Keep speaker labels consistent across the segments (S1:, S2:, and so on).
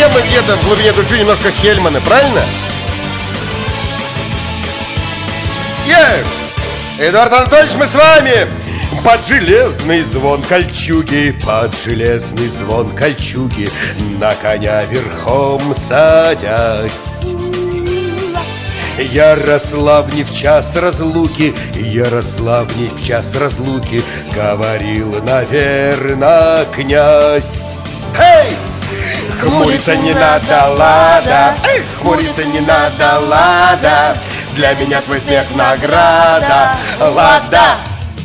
S1: все мы где-то в глубине души немножко Хельманы, правильно? Эдуард Анатольевич, мы с вами! Под железный звон кольчуги, под железный звон кольчуги, на коня верхом садясь. Ярославне в час разлуки, Ярославне в час разлуки говорил, наверно, князь. Эй! Хмуриться не надо, лада, хмуриться не надо, лада, для меня твой смех награда, лада.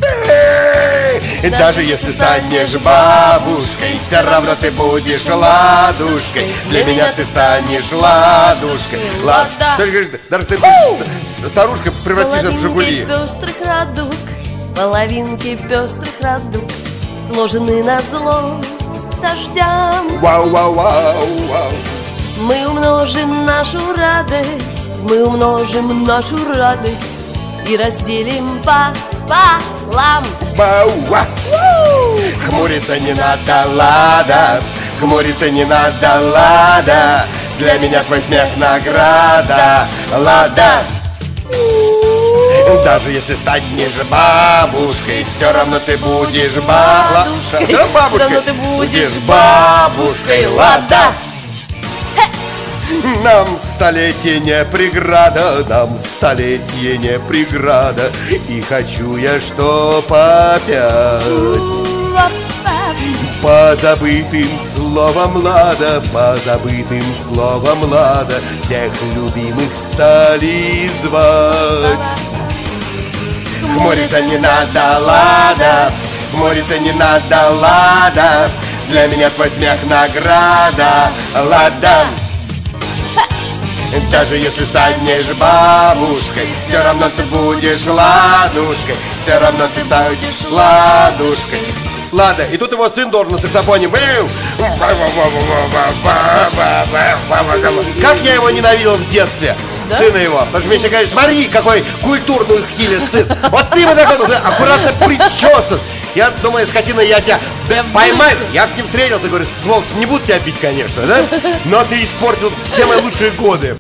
S1: Даже если станешь бабушкой, все равно ты будешь ладушкой. Для меня ты станешь ладушкой, лада. Даже ты будешь старушкой, превратишься в Жигули.
S2: Половинки пестрых радуг, половинки пестрых радуг, сложены назло дождям.
S1: Вау, вау, вау, вау.
S2: Мы умножим нашу радость, мы умножим нашу радость и разделим пополам.
S1: Бауа. Хмуриться не надо, лада, хмуриться не надо, лада, для меня твой смех награда, лада. Даже если станешь бабушкой, все равно ты будешь бабушкой.
S2: Все равно ты будешь бабушкой, лада.
S1: Нам столетие не преграда, нам столетие не преграда, и хочу я, чтоб опять по забытым словам лада, по забытым словам лада, всех любимых стали звать. Хмуриться не надо, лада, хмуриться не надо, лада, для меня твой смех награда, лада. Даже если станешь бабушкой, все равно ты будешь ладушкой, все равно ты будешь ладушкой. Лада, и тут его сын должен на саксофоне. Как я его ненавидел в детстве, да? Сына его. Потому что мне все говорят, смотри, какой культурный хилый сын. Вот ты вот такой аккуратно причесан. Я думаю, скотина, я тебя поймаю. Я с ним встретился, говорю, сволочь, не буду тебя бить, конечно, да? Но ты испортил все мои лучшие годы.